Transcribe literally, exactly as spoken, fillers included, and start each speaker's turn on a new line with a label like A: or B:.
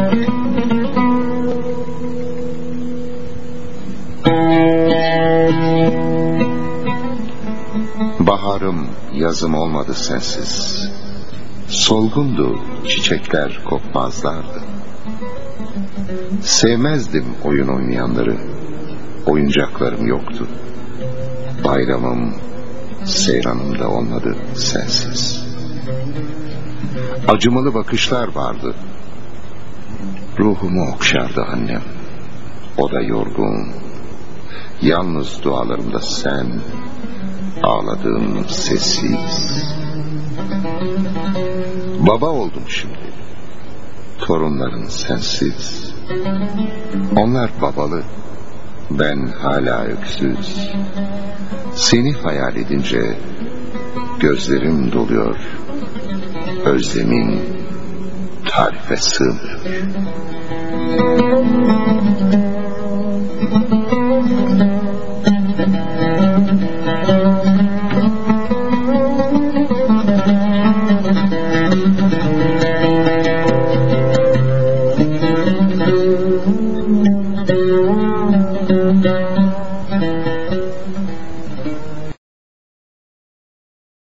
A: Baharım, yazım olmadı sensiz. Solgundu, çiçekler kokmazlardı. Sevmezdim oyun oynayanları. Oyuncaklarım yoktu. Bayramım, seyranım da olmadı sensiz. Acımalı bakışlar vardı. Ruhumu okşardı annem. O da yorgun. Yalnız dualarımda sen, ağladığım sessiz. Baba oldum şimdi. Torunların sensiz. Onlar babalı. Ben hala öksüz. Seni hayal edince gözlerim doluyor. Özlemin tarife sığmıyor.
B: Thank you.